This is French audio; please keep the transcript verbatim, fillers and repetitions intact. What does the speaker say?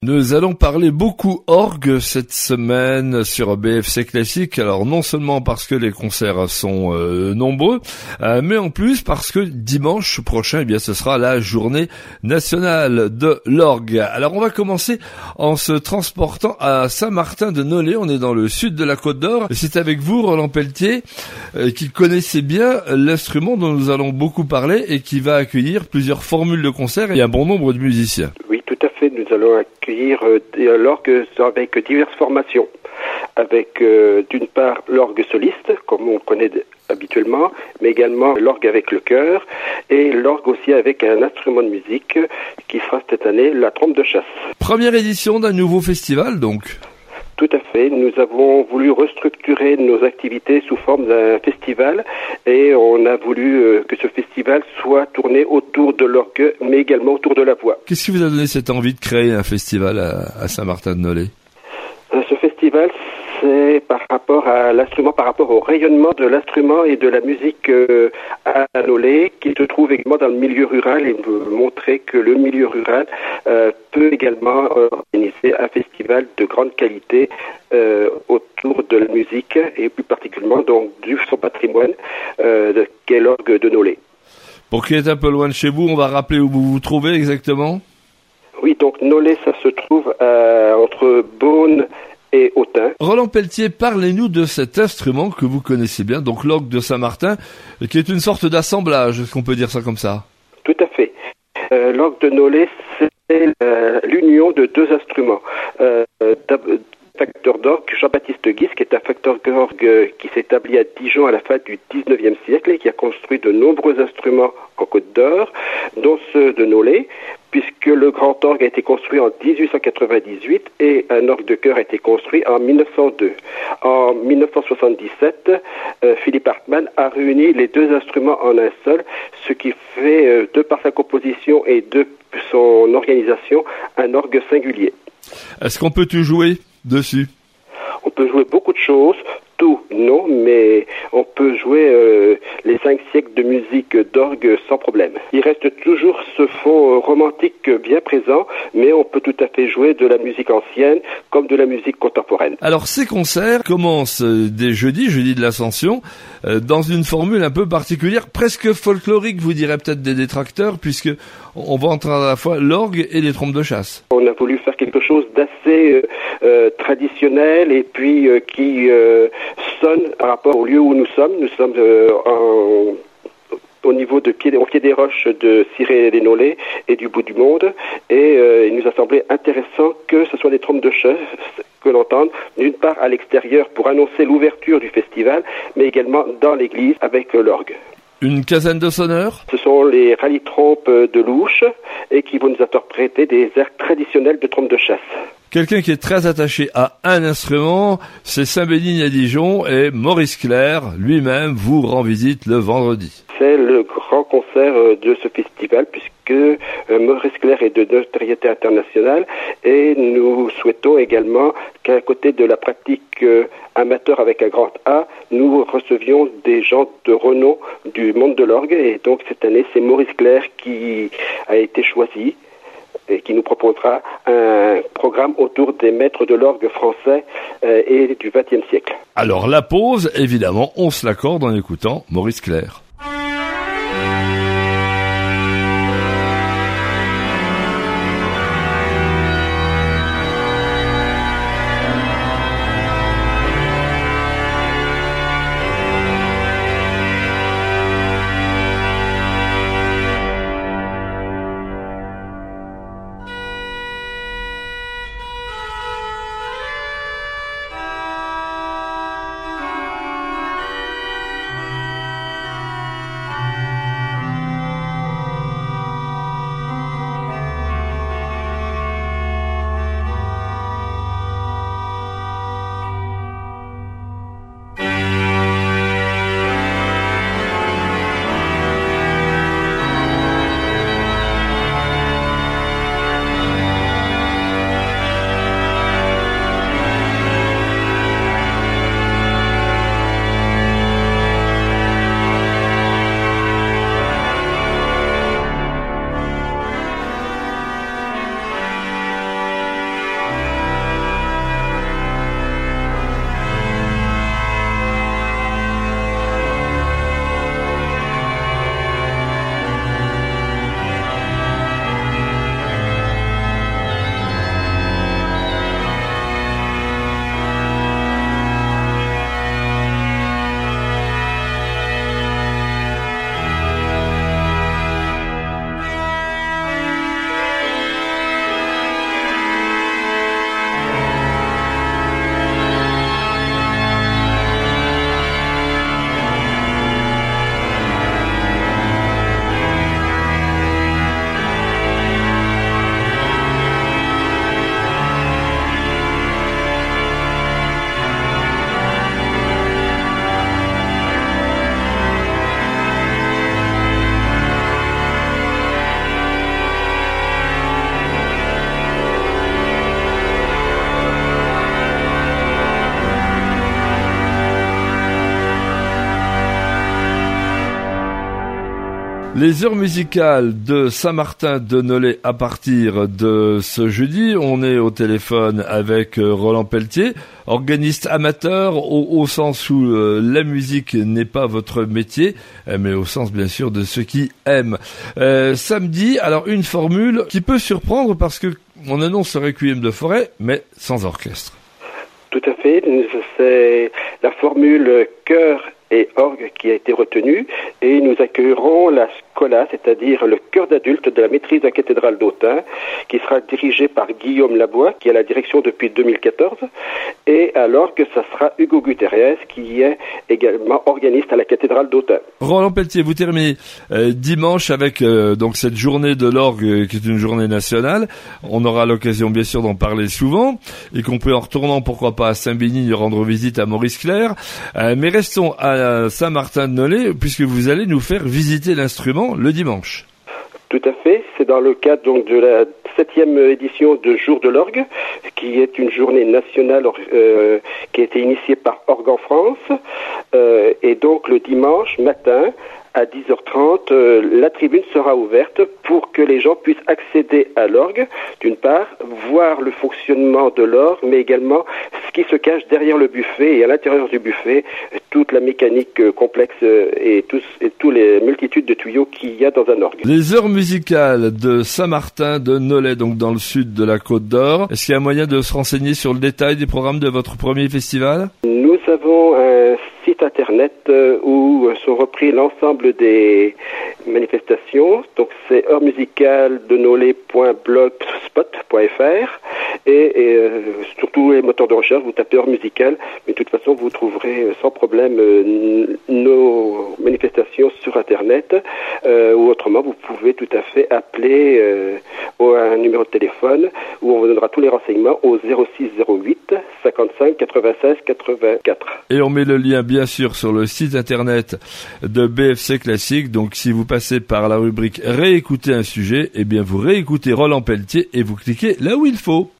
Nous allons parler beaucoup orgue cette semaine sur B F C Classique. Alors non seulement parce que les concerts sont euh, nombreux, euh, mais en plus parce que dimanche prochain, eh bien, ce sera la journée nationale de l'orgue. Alors on va commencer en se transportant à Saint-Martin-de-Nolay. On est dans le sud de la Côte d'Or. C'est avec vous, Roland Pelletier, euh, qui connaissez bien l'instrument dont nous allons beaucoup parler et qui va accueillir plusieurs formules de concert et un bon nombre de musiciens. Oui, tout à fait. Nous allons accueillir euh, l'orgue avec diverses formations. Avec euh, d'une part l'orgue soliste, comme on le connaît habituellement, mais également l'orgue avec le chœur et l'orgue aussi avec un instrument de musique qui sera cette année la trompe de chasse. Première édition d'un nouveau festival donc. Tout à fait. Nous avons voulu restructurer nos activités sous forme d'un festival et on a voulu euh, que ce festival soit tourné autour de l'orgue, mais également autour de la voix. Qu'est-ce qui vous a donné cette envie de créer un festival à, à Saint-Martin-de-Nolay ? euh, Ce festival, c'est par rapport à l'instrument, par rapport au rayonnement de l'instrument et de la musique euh, à Nolay, qui se trouve également dans le milieu rural, et veut montrer que le milieu rural euh, peut également euh, organiser un festival de grande qualité euh, autour de la musique et plus particulièrement donc du son patrimoine euh, de, qu'est l'orgue de Nolay. Pour qui est un peu loin de chez vous, on va rappeler où vous vous trouvez exactement ? Oui, donc Nolay, ça se trouve euh, entre Beaune et Autun. Roland Pelletier, parlez-nous de cet instrument que vous connaissez bien, donc l'orgue de Saint-Martin, qui est une sorte d'assemblage, est-ce qu'on peut dire ça comme ça ? Tout à fait. Euh, l'orgue de Nolay, c'est euh, l'union de deux instruments. Euh, facteur d'orgue Jean-Baptiste Guise, qui est un facteur d'orgue qui s'établit à Dijon à la fin du dix-neuvième siècle et qui a construit de nombreux instruments en Côte d'Or, dont ceux de Nolay, puisque le grand orgue a été construit en dix-huit cent quatre-vingt-dix-huit et un orgue de chœur a été construit en mille neuf cent deux. En mille neuf cent soixante-dix-sept, euh, Philippe Hartmann a réuni les deux instruments en un seul, ce qui fait, euh, de par sa composition et de son organisation, un orgue singulier. Est-ce qu'on peut tout jouer dessus ? On peut jouer beaucoup de choses, tout non, mais on peut jouer euh, les cinq siècles de musique d'orgue sans problème. Il reste toujours ce fond romantique bien présent, mais on peut tout à fait jouer de la musique ancienne comme de la musique contemporaine. Alors ces concerts commencent dès jeudi, jeudi de l'Ascension, euh, dans une formule un peu particulière, presque folklorique, vous direz peut-être des détracteurs, puisque on va entendre à la fois l'orgue et les trompes de chasse. On a voulu faire quelque chose d'assez euh, euh, traditionnel et puis euh, qui euh, sonne par rapport au lieu où nous sommes. Nous sommes euh, en, au niveau de pied, au pied des roches de Ciré-les-Nolay et du bout du monde. Et euh, il nous a semblé intéressant que ce soit des trompes de chasse que l'on entende, d'une part à l'extérieur pour annoncer l'ouverture du festival, mais également dans l'église avec euh, l'orgue. Une quinzaine de sonneurs ? Ce sont les rallytrompes de Louche et qui vont nous interpréter des airs traditionnels de trompes de chasse. Quelqu'un qui est très attaché à un instrument, c'est Saint-Bénigne à Dijon et Maurice Clerc lui-même vous rend visite le vendredi. C'est le grand concert de ce festival puisque Maurice Clerc est de notoriété internationale et nous souhaitons également qu'à côté de la pratique amateur avec un grand A, nous recevions des gens de renom du monde de l'orgue et donc cette année c'est Maurice Clerc qui a été choisi et qui nous proposera un programme autour des maîtres de l'orgue français euh, et du vingtième siècle. Alors la pause, évidemment, on se l'accorde en écoutant Maurice Clerc. Les heures musicales de Saint-Martin-de-Nolay à partir de ce jeudi. On est au téléphone avec Roland Pelletier, organiste amateur au, au sens où euh, la musique n'est pas votre métier, mais au sens bien sûr de ceux qui aiment. Euh, samedi, alors une formule qui peut surprendre parce que on annonce le Requiem de Fauré, mais sans orchestre. Tout à fait, c'est la formule chœur et orgue qui a été retenue, et nous accueillerons la Scola, c'est-à-dire le chœur d'adultes de la maîtrise de la cathédrale d'Autun, qui sera dirigé par Guillaume Labois, qui est à la direction depuis deux mille quatorze, et à l'orgue, ça sera Hugo Guterres, qui est également organiste à la cathédrale d'Autun. Roland Pelletier, vous terminez euh, dimanche avec euh, donc cette journée de l'orgue euh, qui est une journée nationale. On aura l'occasion bien sûr d'en parler souvent, y compris en retournant pourquoi pas à Saint-Bénigne rendre visite à Maurice Clerc. Euh, mais restons à Saint-Martin-de-Nolay, puisque vous allez nous faire visiter l'instrument le dimanche. Tout à fait, c'est dans le cadre donc de la septième édition de Jour de l'orgue, qui est une journée nationale euh, qui a été initiée par Orgue en France, euh, et donc le dimanche matin, à dix heures trente, euh, la tribune sera ouverte pour que les gens puissent accéder à l'orgue, d'une part, voir le fonctionnement de l'orgue, mais également ce qui se cache derrière le buffet et à l'intérieur du buffet, toute la mécanique euh, complexe euh, et tous et tous les multitudes de tuyaux qu'il y a dans un orgue. Les heures musicales de Saint-Martin-de-Nolay, donc dans le sud de la Côte d'Or. Est-ce qu'il y a moyen de se renseigner sur le détail des programmes de votre premier festival ? Nous avons un site internet euh, où sont repris l'ensemble des manifestations. Donc c'est heures musicales de nolay point blogspot point f r et, et euh, sur tous les moteurs de recherche, vous tapez heures musicales, mais de toute façon vous trouverez euh, sans problème euh, nos manifestations sur internet, euh, ou autrement vous pouvez tout à fait appeler euh, au, un numéro de téléphone où on vous donnera tous les renseignements au zéro six zéro huit cinquante-cinq quatre-vingt-seize quatre-vingt-quatre. Et on met le lien bien sûr sur le site internet de B F C Classique. Donc si vous passez par la rubrique réécouter un sujet, eh bien vous réécoutez Roland Pelletier et vous cliquez là où il faut.